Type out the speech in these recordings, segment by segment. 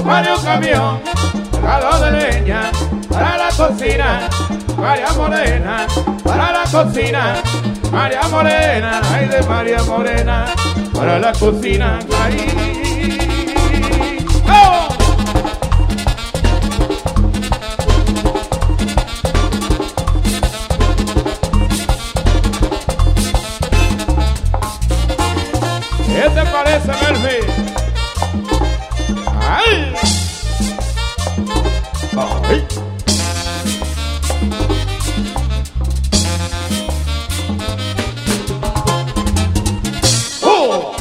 María un camión cargado de leña para la cocina. María Morena para la cocina. María Morena, ay de María Morena para la cocina. Ay. ¡Oh! ¿Qué te parece, Melfi? ¡Ay! ¡Ay! ¡Oh!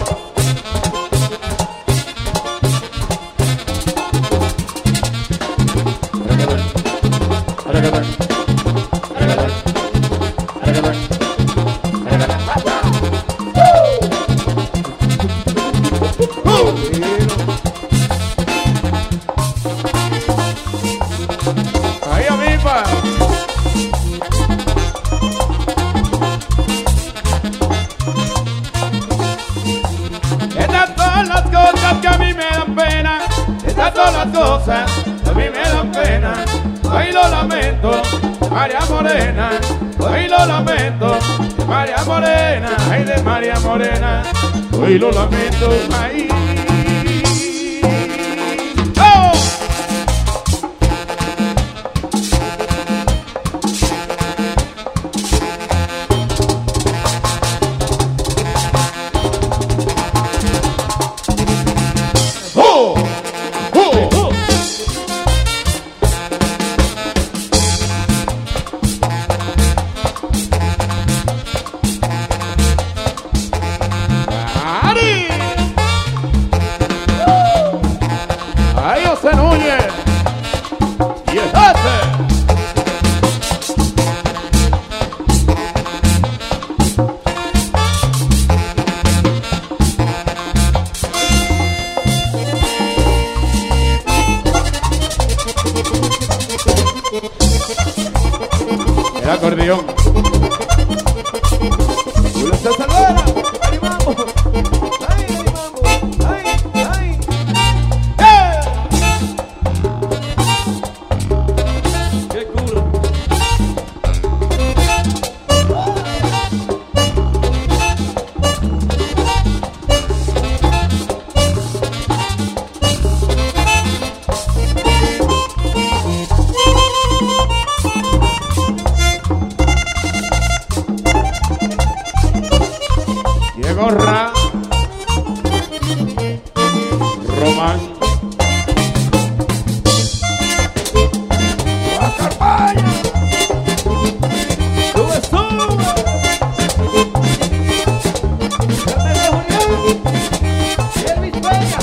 Ahí amiga. Estas son las cosas que a mí me dan pena. Estas son las cosas que a mí me dan pena. Hoy lo lamento, María Morena. Hoy lo lamento, María Morena. Ay de María Morena. Hoy lo lamento, ay. Ahí José Núñez y el José. El acordeón. Julio César Vera, animamos. Ay, animamos. Ay, ay. ¡Qué culo! Diego Ra, Román, Oscar Paya, sube, sube, Carmelo Julián, y Elvis Peña.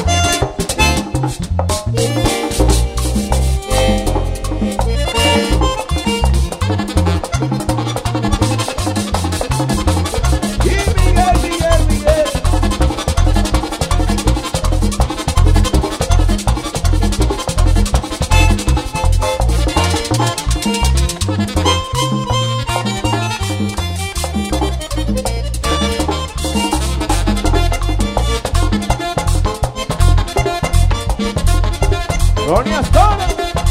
Doña Zona.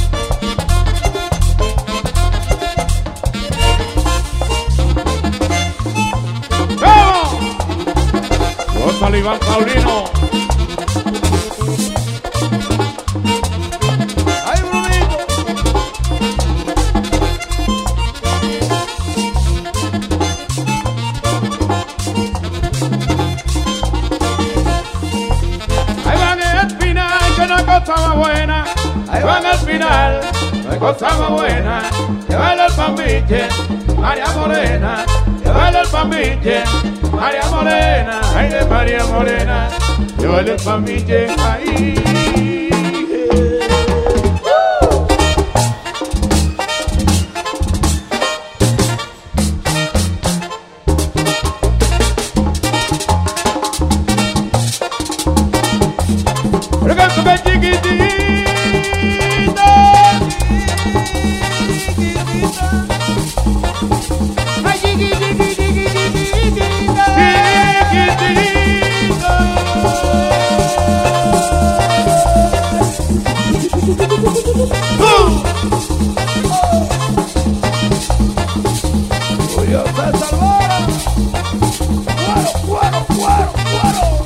¡Vamos! Gonzalo Iván Paulino. ¡Ay, Brunito! Ahí van al final, que no hay cosa más buena. Ahí van al final, no hay cosa más buena. Llévale el pambiche, María Morena. Llévale el pambiche, María Morena. Ay de María Morena. Llévale el pambiche, ahí. Pero que toque chiquitito. Ay, chiquitito. Chiquitito. se salvaron. Cuero, cuero, cuero, cuero.